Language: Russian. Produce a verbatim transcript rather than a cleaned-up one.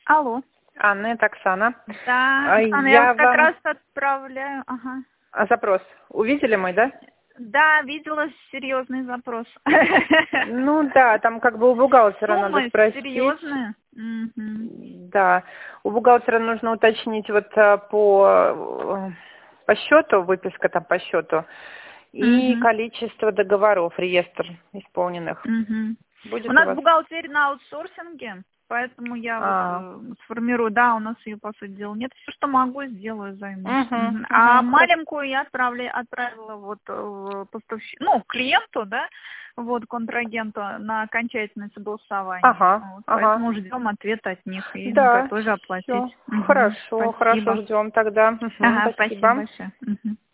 Алло. Анна, это Оксана. Да, А, Оксана, я я как вам- раз отправляю. Ага. А, Запрос. Увидели мой, да? Да, видела серьезный запрос. Ну да, там как бы у бухгалтера надо Суммы спросить. серьезные. Мгм. Да, у бухгалтера нужно уточнить вот а, по, э, по счету, выписка там по счету, и Мгм. количество договоров, реестр исполненных. Мгм. Будет У у нас вас? бухгалтерия на аутсорсинге, поэтому я вот А, э, сформирую. Да, у нас ее, по сути дела, нет. Все, что могу, сделаю, займусь. угу, Мгм. А угу, хорошо. маленькую я отправля, отправила вот э, поставщику, ну, клиенту, да, вот, контрагенту на окончательное согласование. Ага, Вот, ага. поэтому ждем ответа от них и Да, готовы оплатить. все. Мгм. Хорошо, хорошо, Спасибо. ждем тогда. Мгм, Ага, спасибо спасибо. большое. Мгм.